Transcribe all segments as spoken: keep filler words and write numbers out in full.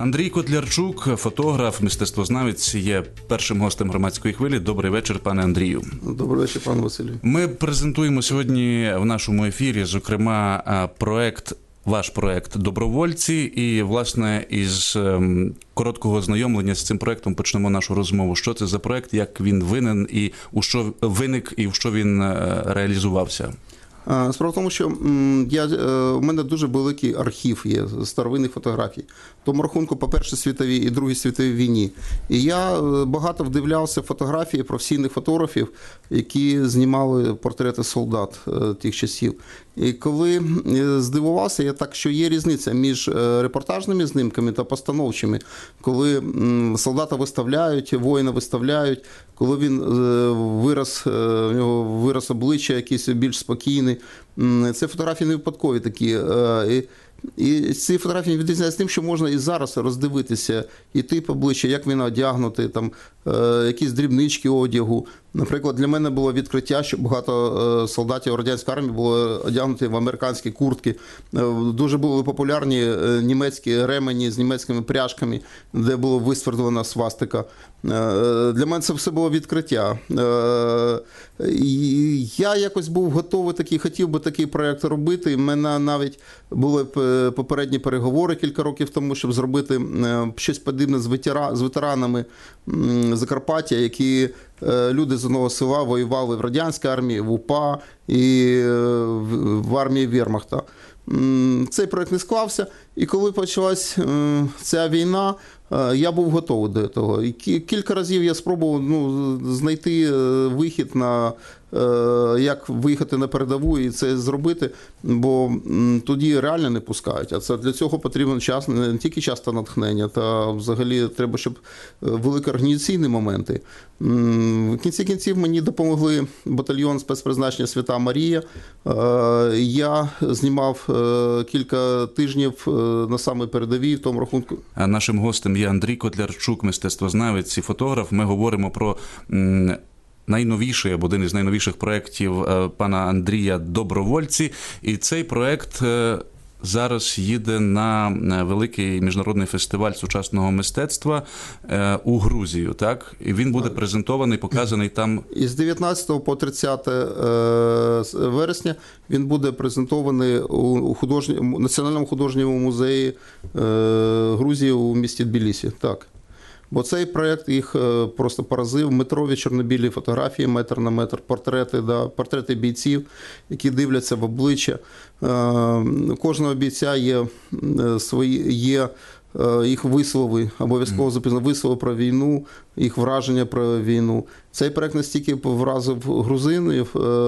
Андрій Котлярчук, фотограф, мистецтвознавець, є першим гостем громадської хвилі. Добрий вечір, пане Андрію. Добрий вечір, пане Василю. Ми презентуємо сьогодні в нашому ефірі, зокрема, проект, ваш проект «Добровольці». І, власне, із короткого знайомлення з цим проектом почнемо нашу розмову. Що це за проект, як він винен, і у що виник, і в що він реалізувався? Справа в тому, що я, у мене дуже великий архів є старовинних фотографій. В тому рахунку по Першій світовій і Другій світовій війні. І я багато вдивлявся в фотографії професійних фотографів, які знімали портрети солдат тих часів. І коли здивувався, я так, що є різниця між репортажними знімками та постановчими. Коли солдата виставляють, воїна виставляють, коли він вираз, у нього вираз обличчя якийсь більш спокійний. Це фотографії не випадкові такі. І, і ці фотографії відрізняються тим, що можна і зараз роздивитися і тип обличчя, як він одягнутий, там, якісь дрібнички одягу. Наприклад, для мене було відкриття, що багато солдатів радянської армії були одягнуті в американські куртки. Дуже були популярні німецькі ремені з німецькими пряжками, де було висвердлена свастика. Для мене це все було відкриття. І я якось був готовий такий, хотів би такий проєкт робити. У мене навіть були попередні переговори кілька років тому, щоб зробити щось подібне з ветеранами Закарпаття, які люди з одного села воювали в радянській армії, в УПА і в армії Вермахта. Цей проєкт не склався, і коли почалась ця війна, я був готовий до того. І кілька разів я спробував ну, знайти вихід на як виїхати на передову і це зробити, бо тоді реально не пускають. А це для цього потрібен час, не тільки час та натхнення, та взагалі треба, щоб великі організаційні моменти. В кінці кінців мені допомогли батальйон спецпризначення «Свята Марія». Я знімав кілька тижнів на самій передовій в тому рахунку. Нашим гостем є Андрій Котлярчук, мистецтвознавець і фотограф. Ми говоримо про найновіший, або один із найновіших проєктів пана Андрія «Добровольці». І цей проєкт зараз їде на великий міжнародний фестиваль сучасного мистецтва у Грузію, так? І він буде презентований, показаний там. Із дев'ятнадцятого по тридцяте вересня він буде презентований у художньому, Національному художньому музеї Грузії у місті Тбілісі, так. Бо цей проєкт їх просто поразив. Метрові чорно-білі фотографії, метр на метр, портрети, да, портрети бійців, які дивляться в обличчя. У кожного бійця є свої, є їх вислови, обов'язково записано вислови про війну, їх враження про війну. Цей проєкт настільки вразив грузинів,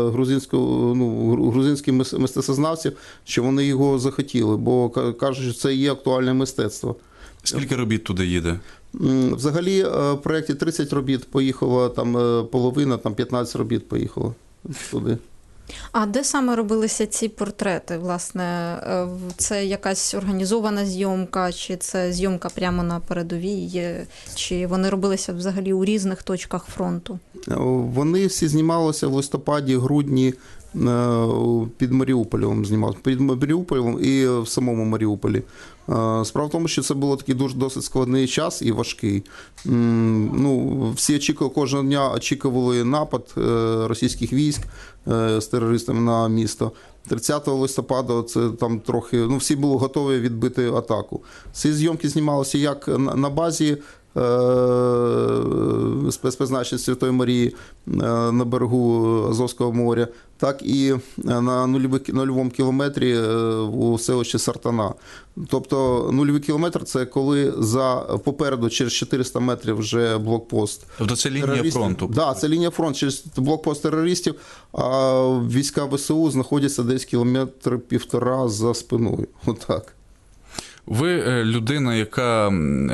ну, грузинських мистецтвознавців, що вони його захотіли, бо кажуть, що це є актуальне мистецтво. Скільки робіт туди їде? Взагалі в проєкті тридцять робіт поїхало, там половина, там п'ятнадцять робіт поїхало туди. А де саме робилися ці портрети? Власне, це якась організована зйомка, чи це зйомка прямо на передовій, чи вони робилися взагалі у різних точках фронту? Вони всі знімалися в листопаді, грудні, під Маріуполем знімалися, під Маріуполем і в самому Маріуполі. Справа в тому, що це був такий дуже досить складний час і важкий. Ну, всі очікували, кожного дня очікували напад російських військ з терористами на місто. тридцятого листопада це там трохи, ну, всі були готові відбити атаку. Ці зйомки знімалися як на базі спецпризначення Святої Марії на берегу Азовського моря, так і на нульовому кілометрі у селищі Сартана. Тобто нульовий кілометр – це коли за попереду через чотириста метрів вже блокпост. Тобто це лінія фронту? Так, да, це лінія фронту, через блокпост терористів, а війська ВСУ знаходяться десь кілометр-півтора за спиною. Отак. Ви людина, яка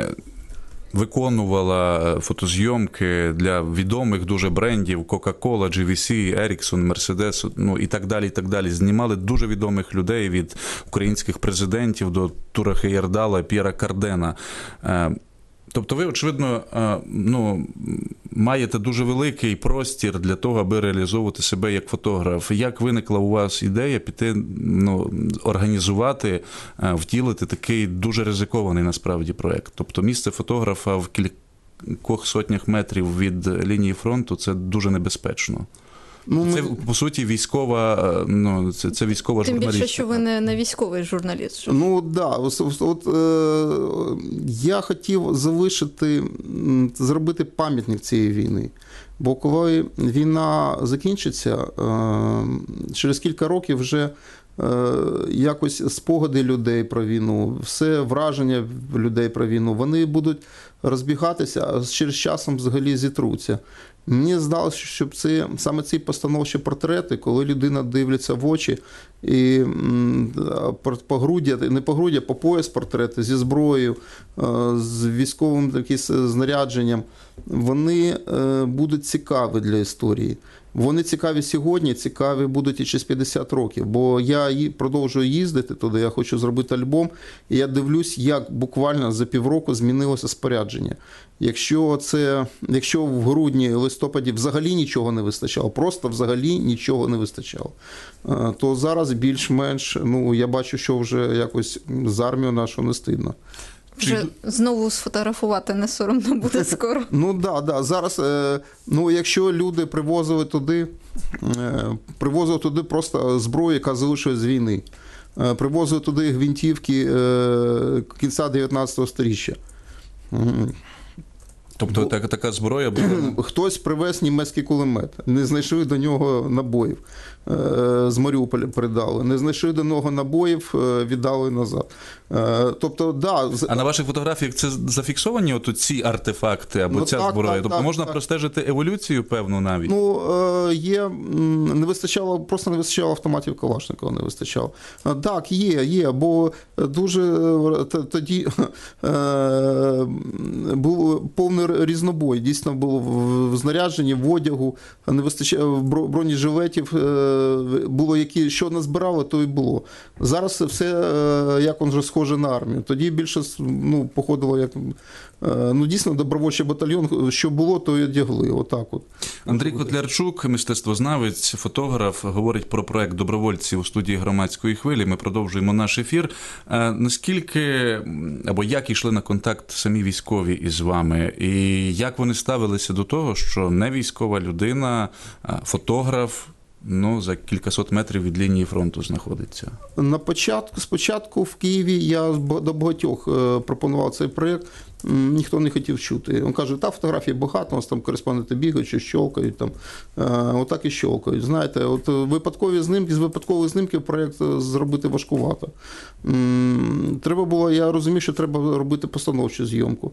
виконувала фотозйомки для відомих дуже брендів Coca-Cola, джі ві сі, Ericsson, Mercedes, ну і так далі, і так далі. Знімали дуже відомих людей від українських президентів до Тура Хейердала, П'єра Кардена. Тобто ви, очевидно, ну, маєте дуже великий простір для того, аби реалізовувати себе як фотограф. Як виникла у вас ідея піти, ну, організувати, втілити такий дуже ризикований насправді проєкт? Тобто місце фотографа в кількох сотнях метрів від лінії фронту – це дуже небезпечно. Ну, це, ми... по суті, військова, ну, це, це військова Тим журналістика. Тим більше, що ви не, не військовий журналіст. Що... Ну, так. Да. От, от, е, я хотів залишити, зробити пам'ятник цієї війни. Бо коли війна закінчиться, е, через кілька років вже е, якось спогади людей про війну, все враження людей про війну, вони будуть розбігатися, а через часом взагалі зітруться. Мені здалося, що це, саме ці постановчі портрети, коли людина дивиться в очі, і погруддя, не погруддя, по пояс портрети зі зброєю, з військовим якимось знарядженням, вони будуть цікаві для історії. Вони цікаві сьогодні, цікаві будуть і через п'ятдесят років, бо я продовжую їздити туди, я хочу зробити альбом, і я дивлюсь, як буквально за півроку змінилося спорядження. Якщо це, якщо в грудні, листопаді взагалі нічого не вистачало, просто взагалі нічого не вистачало, то зараз більш-менш, ну, я бачу, що вже якось з армією нашу не стидно. Вже знову сфотографувати не соромно буде скоро. Ну, да, да. Зараз, ну, якщо люди привозили туди, привозили туди просто зброю, яка залишилась з війни. Привозили туди гвинтівки кінця дев'ятнадцятого сторіччя. Тобто Бо... така, така зброя була? Хтось привез німецький кулемет, не знайшли до нього набоїв, з Маріуполя передали, не знайшли до нього набоїв, віддали назад. Тобто, да. А на ваших фотографіях це зафіксовані от ці артефакти або ну, ця так, зброя? Так, тобто так, можна так. простежити еволюцію певну навіть? Ну, є, не вистачало, просто не вистачало автоматів Калашникова, не вистачало. Так, є, є, бо дуже тоді був повний різнобой. Дійсно було в знарядженні, в одягу, не вистачало бронежилетів, було які, що назбирали, то і було. Зараз все, як він вже схоже на армію. Тоді більше, ну, походило, як, ну, дійсно, добровольчий батальйон, що було, то і одягли. Отак от. Андрій Котлярчук, мистецтвознавець, фотограф, говорить про проект «Добровольці» у студії «Громадської хвилі». Ми продовжуємо наш ефір. Наскільки, або як йшли на контакт самі військові із вами? І як вони ставилися до того, що не військова людина, фотограф, ну, за кількасот метрів від лінії фронту знаходиться? На початку, спочатку в Києві я до багатьох пропонував цей проєкт, ніхто не хотів чути. Він каже, та фотографій багато, у нас там кореспонденти бігають, чи щолкають, там, отак і щолкають. Знаєте, от випадкові знімки, з випадкових знімків проєкт зробити важкувато. Треба було, я розумів, що треба робити постановчу зйомку.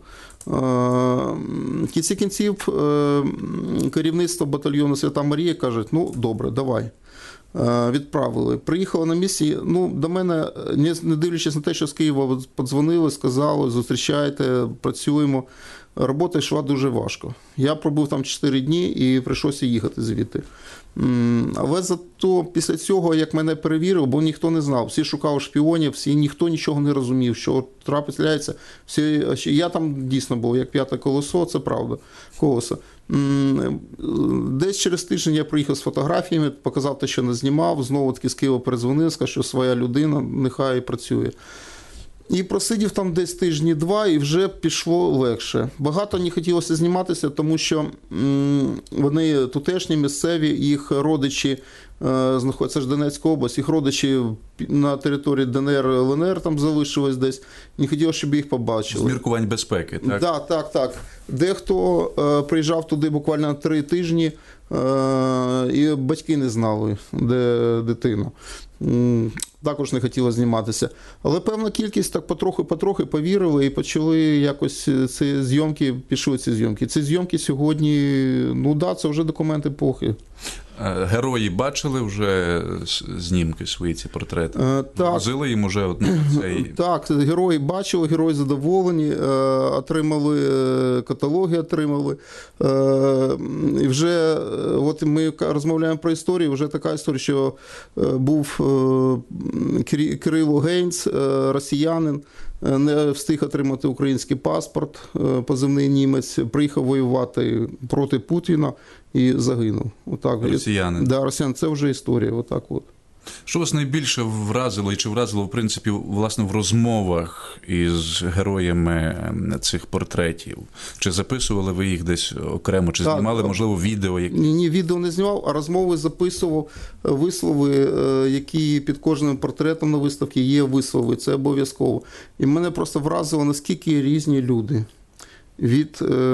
В кінці кінців керівництво батальйону Свята Марія каже, ну, добре, давай. Відправили. Приїхали на місці, ну, до мене, не дивлячись на те, що з Києва подзвонили, сказали, зустрічайте, працюємо. Робота йшла дуже важко. Я пробув там чотири дні і прийшлося їхати звідти. Але зато після цього, як мене перевірив, бо ніхто не знав, всі шукали шпіонів, всі, ніхто нічого не розумів, що трапляється. Всі, я там дійсно був як п'яте колесо, це правда, колесо. Десь через тиждень я приїхав з фотографіями, показав те, що не знімав, знову таки з Києва передзвонив, сказав, що своя людина, нехай працює. І просидів там десь тижні-два, і вже пішло легше. Багато не хотілося зніматися, тому що вони тутешні, місцеві, їх родичі знаходяться, це ж Донецька область, їх родичі на території ДНР, ЛНР там залишились десь, не хотілося, щоб їх побачили. З міркувань безпеки, так? Так, так, так. Дехто е, приїжджав туди буквально на три тижні, е, і батьки не знали, де дитина. Також не хотіла зніматися. Але певна кількість так потрохи-потрохи повірили і почали якось ці зйомки, пішли ці зйомки. Ці зйомки сьогодні, ну да, це вже документ епохи. Герої бачили вже знімки свої, ці портрети? Так. Возили їм уже одну цей... Так, герої бачили, герої задоволені, отримали каталоги, отримали. І вже, от ми розмовляємо про історію, вже така історія, що був Кирило Гейнц, росіянин, не встиг отримати український паспорт, позивний німець, приїхав воювати проти Путіна і загинув. Отак. Росіянин. Да, росіян. Це вже історія. Отак от. Що вас найбільше вразило і чи вразило, в принципі, власне, в розмовах із героями цих портретів? Чи записували ви їх десь окремо, чи так, знімали, можливо, відео? Які... Ні, ні, відео не знімав, а розмови записував, вислови, які під кожним портретом на виставці є вислови, це обов'язково. І мене просто вразило, наскільки різні люди. Від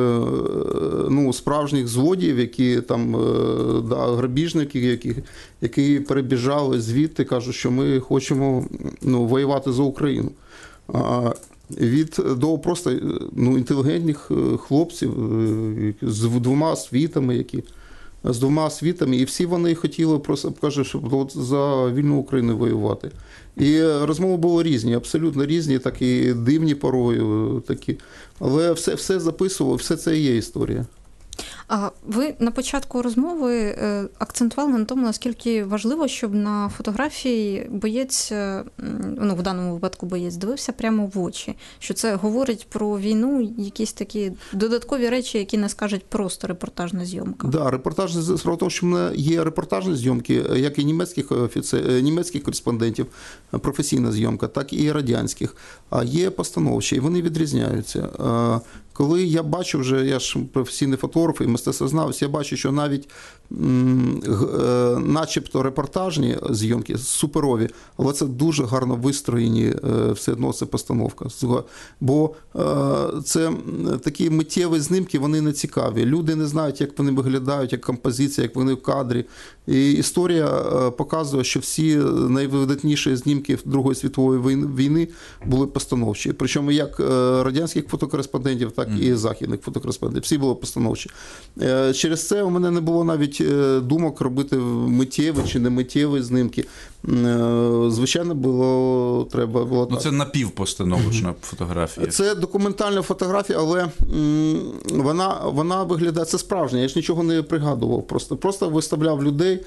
ну, справжніх злодіїв, які там, да, грабіжники, які, які перебіжали звідти, кажуть, що ми хочемо ну, воювати за Україну. А від до просто ну, інтелігентних хлопців з двома освітами, які з двома освітами, і всі вони хотіли просто, кажуть, щоб за вільну Україну воювати. І розмови були різні, абсолютно різні, так і дивні порою, такі. Але все, все записував, все це і є історія. А ви на початку розмови акцентували на тому, наскільки важливо, щоб на фотографії боєць, ну в даному випадку боєць, дивився прямо в очі. Що це говорить про війну, якісь такі додаткові речі, які не скажуть просто репортажна зйомка. Так, да, репортажна, справа в тому, що в мене є репортажні зйомки, як і німецьких, офіцер, німецьких кореспондентів, професійна зйомка, так і радянських. А є постановчі, і вони відрізняються. Коли я бачу вже, я ж професійний фотограф і мистецтвознавець, я бачу, що навіть м, е, начебто репортажні зйомки суперові, але це дуже гарно вистроєні, е, все одно це постановка. Бо е, це такі миттєві знімки, вони не цікаві. Люди не знають, як вони виглядають, як композиція, як вони в кадрі. І історія е, показує, що всі найвидатніші знімки Другої світової війни були постановчі. Причому як радянських фотокореспондентів, так і західних фотокореспондентів. Всі були постановчі. Через це у мене не було навіть думок робити миттєві чи не миттєві знімки. Звичайно, було треба було ну, так. Це напівпостановочна фотографія. Це документальна фотографія, але вона, вона виглядає, це справжня, я ж нічого не пригадував. Просто, просто виставляв людей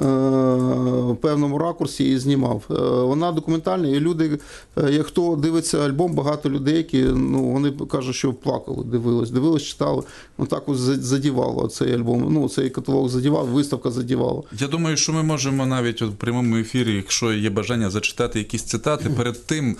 в певному ракурсі і знімав. Вона документальна, і люди, як хто дивиться альбом, багато людей, які, ну, вони кажуть, що плакали, дивились, дивились, читали. Ну, так ось задівало цей альбом, ну, цей каталог задівав, виставка задівала. Я думаю, що ми можемо навіть у прямому ефірі, якщо є бажання зачитати якісь цитати, перед тим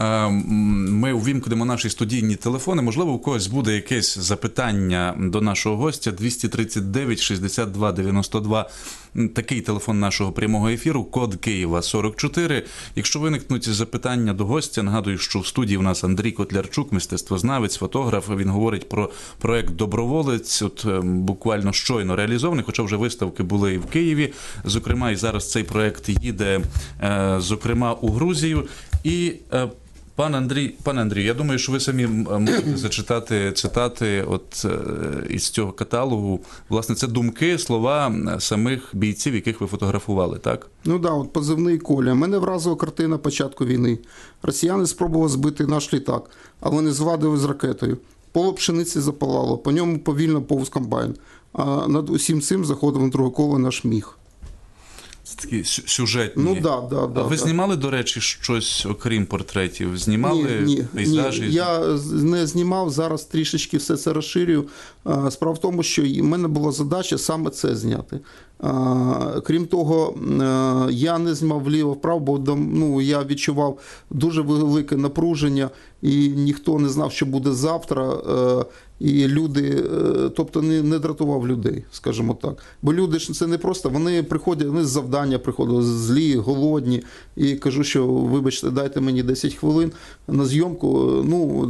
ми увімкнемо наші студійні телефони. Можливо, у когось буде якесь запитання до нашого гостя. двісті тридцять дев'ять шістдесят два дев'яносто два. Такий телефон нашого прямого ефіру, код Києва сорок чотири. Якщо виникнуть запитання до гостя, нагадую, що в студії у нас Андрій Котлярчук, мистецтвознавець, фотограф. Він говорить про проект «Доброволець», от буквально щойно реалізований, хоча вже виставки були і в Києві. Зокрема, і зараз цей проект їде, зокрема, у Грузію. І Пан Андрій, пане Андрію, я думаю, що ви самі можете зачитати цитати от із цього каталогу. Власне, це думки, слова самих бійців, яких ви фотографували, так? Ну так, да, от позивний Коля. Мене вразила картина початку війни. Росіяни спробували збити наш літак, але не звадили з ракетою. Поле пшениці запалало, по ньому повільно повз комбайн. А над усім цим заходив на друге коло наш міг. Це такі сюжетні. Ну, да, да, да, а ви да. знімали, до речі, щось, окрім портретів? Знімали ні, ні, пейзажі? Ні, я не знімав, зараз трішечки все це розширюю. Справа в тому, що в мене була задача саме це зняти. Крім того, я не знімав вліво-вправо, бо ну, я відчував дуже велике напруження, і ніхто не знав, що буде завтра. І люди, тобто не, не дратував людей, скажімо так. Бо люди ж це не просто, вони приходять, вони з завдання приходили, злі, голодні, і кажу, що, вибачте, дайте мені десять хвилин на зйомку, ну,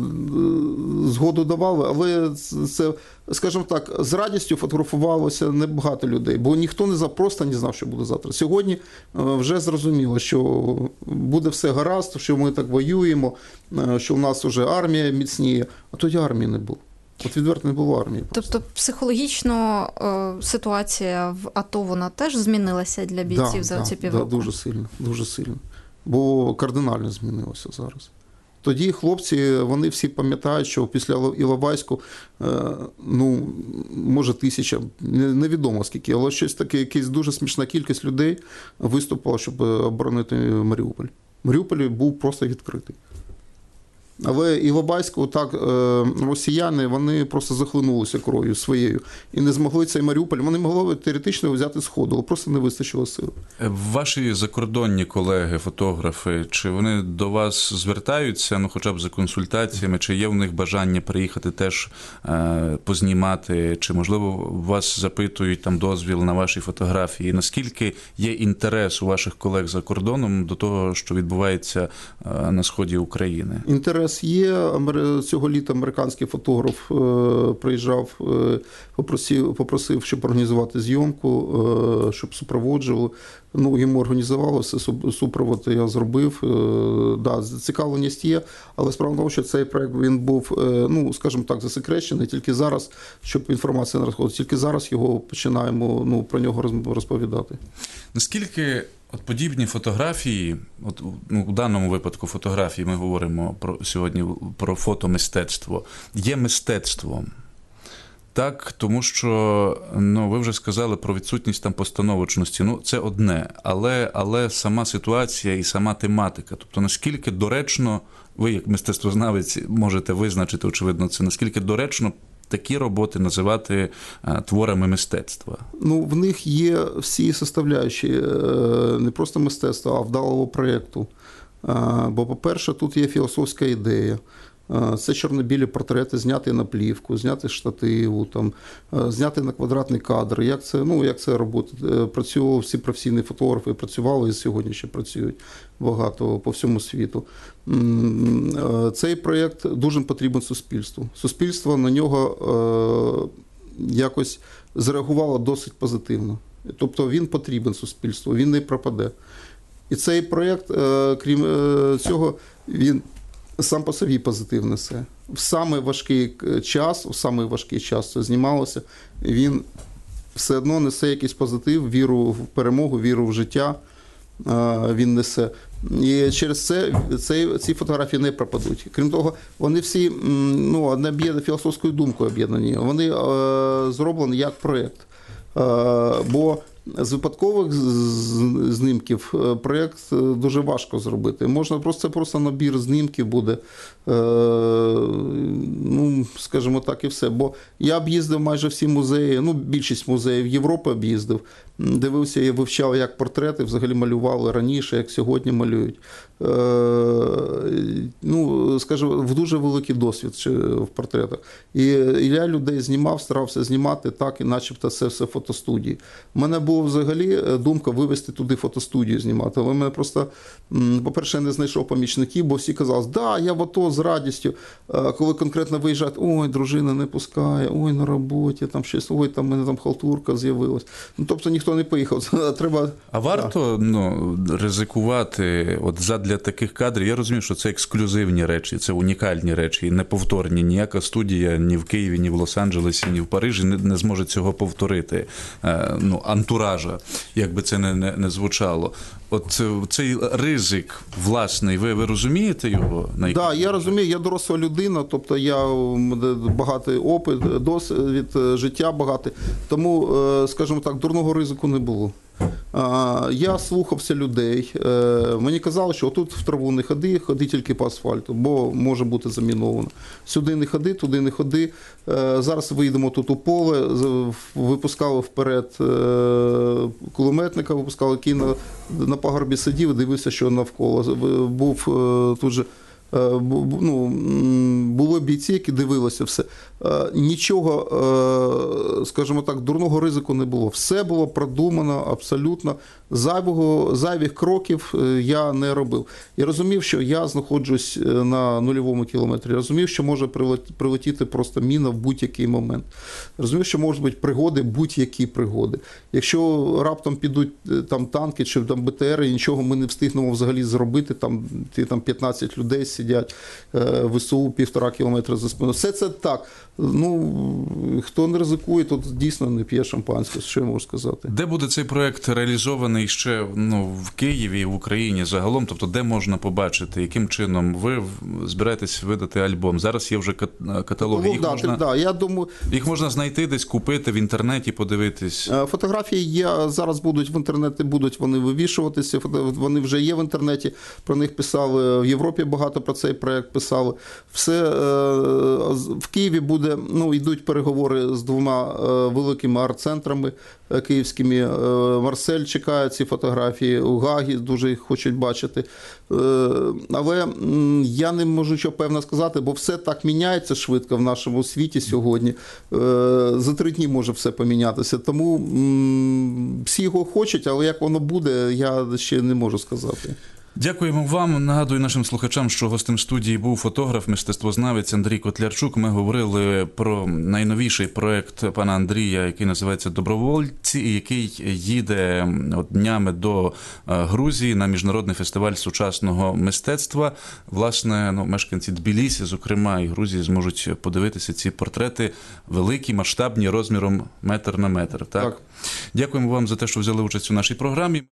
згоду давали, але це, скажімо так, з радістю фотографувалося небагато людей, бо ніхто не знав, просто не знав, що буде завтра. Сьогодні вже зрозуміло, що буде все гаразд, що ми так воюємо, що у нас вже армія міцніє, а тоді армії не було. От відверто не було армії. Просто. Тобто психологічно е, ситуація в АТО, вона теж змінилася для бійців да, за да, ці півроку? Так, да, дуже сильно, дуже сильно. Бо кардинально змінилося зараз. Тоді хлопці, вони всі пам'ятають, що після Іловайську, е, ну, може тисяча, невідомо скільки, але щось таке, якась дуже смішна кількість людей виступила, щоб оборонити Маріуполь. Маріуполь був просто відкритий. Але Іловайську так росіяни, вони просто захлинулися кров'ю своєю і не змогли цей Маріуполь, вони могли теоретично взяти з ходу, але просто не вистачило сил. Ваші закордонні колеги, фотографи, чи вони до вас звертаються, ну хоча б за консультаціями, чи є в них бажання приїхати теж е, познімати, чи можливо вас запитують там дозвіл на ваші фотографії? Наскільки є інтерес у ваших колег за кордоном до того, що відбувається е, на сході України? Інтерес є. Цього літа американський фотограф е, приїжджав, е, попросив, попросив, щоб організувати зйомку, е, щоб супроводжували. Ну, йому організували, все супровод я зробив. Е, да, зацікавленість є, але справа в тому, що цей проект він був, е, ну, скажімо так, засекречений, тільки зараз, щоб інформація не розходила, тільки зараз його починаємо, ну, про нього розповідати. Наскільки от подібні фотографії, от, ну, у даному випадку фотографії ми говоримо про, сьогодні про фотомистецтво, є мистецтвом? Так, тому що, ну, ви вже сказали про відсутність там постановочності. Ну, це одне, але, але сама ситуація і сама тематика. Тобто, наскільки доречно, ви як мистецтвознавець можете визначити, очевидно, це, наскільки доречно такі роботи називати а, творами мистецтва? Ну, в них є всі составляючі не просто мистецтва, а вдалого проєкту. Бо, по-перше, тут є філософська ідея. Це чорно-білі портрети, зняти на плівку, зняти з штативу, там, зняти на квадратний кадр. Як це, ну, як це роботи? Працювали всі професійні фотографи, працювали і сьогодні ще працюють багато по всьому світу. Цей проєкт дуже потрібен суспільству. Суспільство на нього якось зреагувало досить позитивно. Тобто він потрібен суспільству, він не пропаде. І цей проєкт, крім цього, він сам по собі позитив несе. В самий важкий час, в самий важкий час це знімалося, він все одно несе якийсь позитив, віру в перемогу, віру в життя він несе. І через це, це ці фотографії не пропадуть. Крім того, вони всі, ну, одне філософською думкою об'єднані. Вони е, зроблені як проєкт. Е, бо з випадкових знімків проєкт дуже важко зробити. Можна просто, це просто набір знімків буде, ну, скажімо так, і все. Бо я об'їздив майже всі музеї, ну, більшість музеїв Європи об'їздив, дивився і вивчав, як портрети взагалі малювали раніше, як сьогодні малюють. Ну, скажімо, в дуже великий досвід в портретах. І я людей знімав, старався знімати так, і начебто це все фотостудії. У мене була взагалі думка вивезти туди фотостудію знімати. Але мене просто, по-перше, я не знайшов помічників, бо всі казали, да, я в АТО з радістю. Коли конкретно виїжджають, ой, дружина не пускає, ой, на роботі, там щось, ой, там в мене там халтурка з'явилась. Ну, тобто ніхто не поїхав. Треба... А варто, ну, ризикувати от задля таких кадрів? Я розумію, що це ексклюзивні речі, це унікальні речі, неповторні. Ніяка студія ні в Києві, ні в Лос-Анджелесі, ні в Парижі не, не зможе цього повторити. Ну, антуража, як би це не, не, не звучало. От цей ризик власний, ви, ви розумієте його? Так, да, я розумію, я доросла людина, тобто я багатий опит, досвід життя багатий, тому, скажімо так, дурного ризику не було. Я слухався людей, мені казали, що тут в траву не ходи, ходи тільки по асфальту, бо може бути заміновано. Сюди не ходи, туди не ходи. Зараз вийдемо тут у поле, випускали вперед кулеметника, випускали, який на, на пагорбі сидів і дивився, що навколо. Був тут же, ну, були бійці, які дивилися все. Нічого, скажімо так, дурного ризику не було. Все було продумано абсолютно. Зайвого, зайвих кроків я не робив. Я розумів, що я знаходжусь на нульовому кілометрі. Я розумів, що може прилетіти просто міна в будь-який момент. Я розумів, що можуть бути пригоди, будь-які пригоди. Якщо раптом підуть там танки чи там Б Т Р, нічого ми не встигнемо взагалі зробити, там, ті, там п'ятнадцять людей сидять, В С У півтора кілометра за спиною. Все це так. Ну, хто не ризикує, то дійсно не п'є шампанське, що я можу сказати. Де буде цей проєкт реалізований ще, ну, в Києві і в Україні загалом? Тобто, де можна побачити, яким чином ви збираєтесь видати альбом? Зараз є вже каталоги. Їх, да, можна, да, я думаю, їх можна знайти десь, купити в інтернеті, подивитись? Фотографії є, зараз будуть в інтернеті, будуть вони вивішуватися, вони вже є в інтернеті, про них писали в Європі багато про цей проєкт писали. Все в Києві буде, ну, йдуть переговори з двома великими арт-центрами київськими. Марсель чекає ці фотографії, у Гагі дуже їх хочуть бачити. Але я не можу що певно сказати, бо все так міняється швидко в нашому світі сьогодні. За три дні може все помінятися. Тому всі його хочуть, але як воно буде, я ще не можу сказати. Дякуємо вам. Нагадую нашим слухачам, що гостем студії був фотограф, мистецтвознавець Андрій Котлярчук. Ми говорили про найновіший проєкт пана Андрія, який називається «Добровольці», і який їде днями до Грузії на міжнародний фестиваль сучасного мистецтва. Власне, ну, мешканці Тбілісі, зокрема, і Грузії зможуть подивитися ці портрети великі, масштабні, розміром метр на метр. Так? Так. Дякуємо вам за те, що взяли участь у нашій програмі.